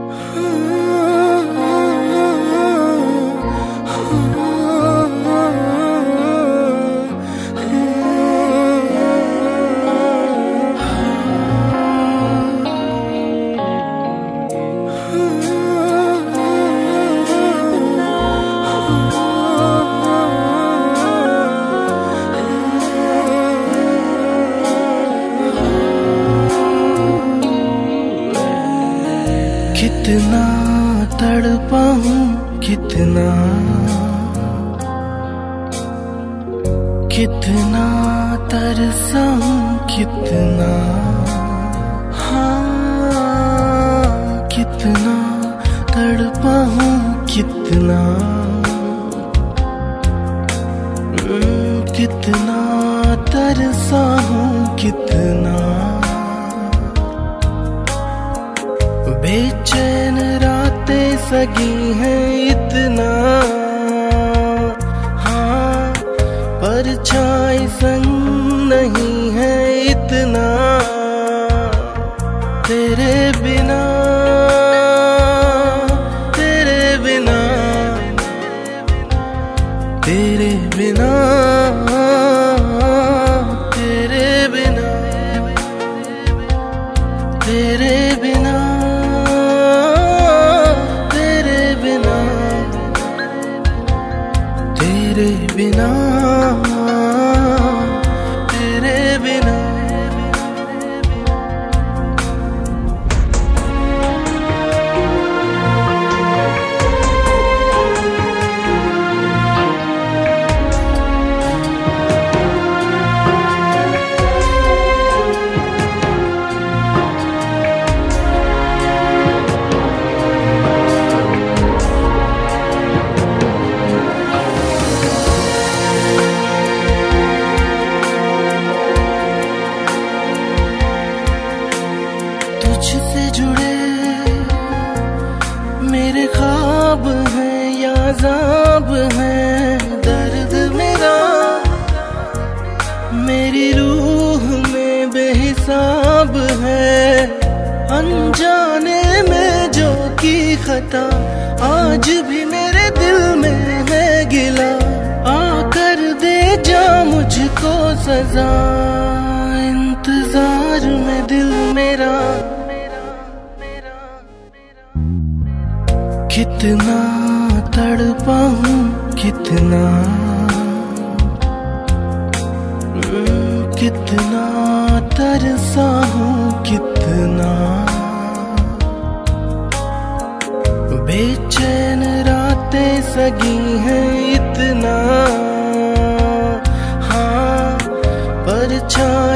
कितना तड़पा हूँ, कितना कितना तरसा हूँ, कितना हाँ कितना तड़पा हूँ, कितना कितना तरसा हूँ, कितना बेचैन रातें सगी हैं इतना, हाँ परछाई संग नहीं है इतना, तेरे बिना तेरे बिना तेरे बिना तेरे बिना तेरे बिना तेरे बिना तेरे बिना तुझसे जुड़े मेरे ख्वाब हैं या अज़ाब हैं, दर्द मेरा मेरी रूह में बेहिसाब है, अनजाने में जो की खता आज भी मेरे दिल में है गिला, आकर दे जा मुझको सजा, इंतजार में दिल मेरा कितना तड़पा हूँ, कितना कितना तरसा हूँ, कितना बेचैन रातें सगी हैं इतना, हाँ परछाई